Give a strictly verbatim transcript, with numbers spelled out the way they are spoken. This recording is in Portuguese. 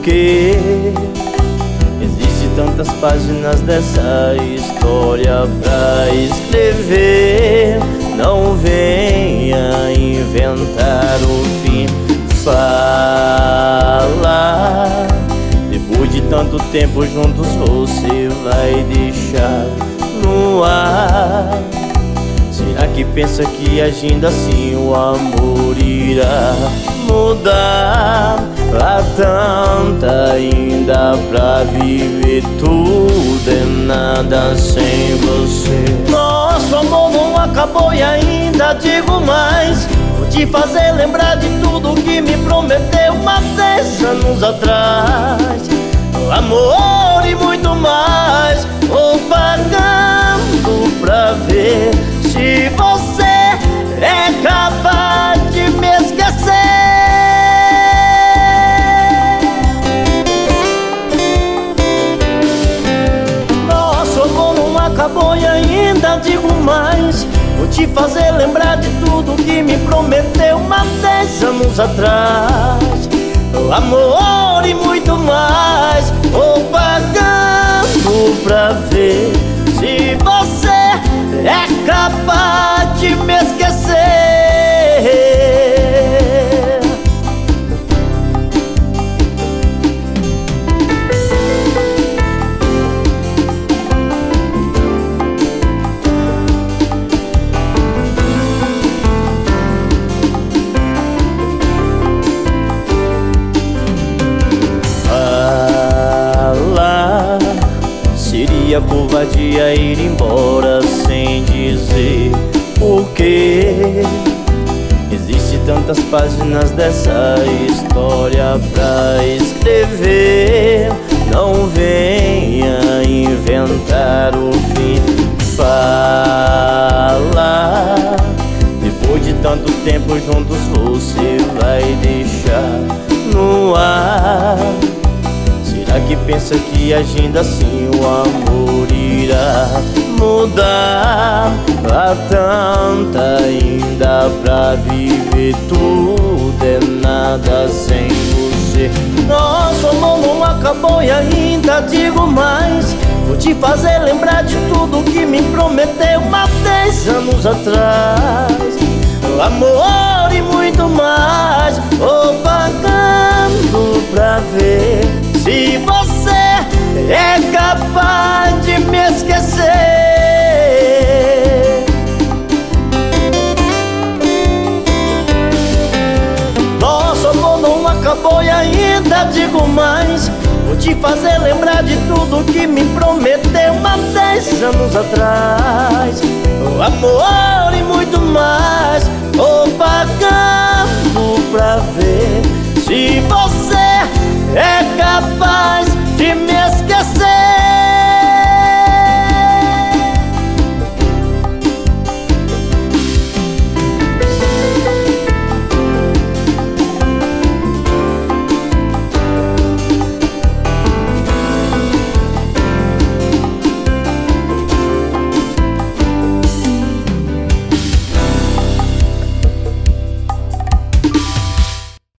Porque existe tantas páginas dessa história pra escrever. Não venha inventar o fim. Fala, depois de tanto tempo juntos você vai deixar no ar. Será que pensa que agindo assim o amor irá mudar? Há tanta ainda pra viver, tudo é nada sem você. Nosso amor não acabou e ainda digo mais, vou te fazer lembrar de tudo que me prometeu há dez anos atrás. Amor e muito mais, vou pagando pra ver se você é capaz de me esquecer. Nosso amor não acabou e ainda digo mais, vou te fazer lembrar de tudo que me prometeu há dez anos atrás. Amor e muito mais, vou pagando pra ver se você é capaz de me esquecer. Fala, seria covardia ir embora sem dizer porquê. Existe tantas páginas dessa história pra escrever. Não venha inventar o fim. Fala, depois de tanto tempo juntos você vai deixar no ar. Será que pensa que agindo assim o amor irá mudar? Há tanta ainda pra viver, tudo é nada sem você. Nosso amor não acabou e ainda digo mais, vou te fazer lembrar de tudo que me prometeu há dez anos atrás. Amor e muito mais, vou pagando pra ver se você é capaz de me esquecer. Nosso amor não acabou e ainda digo mais, vou te fazer lembrar de tudo que me prometeu há dez anos atrás. Amor e muito mais, vou pagando pra ver se você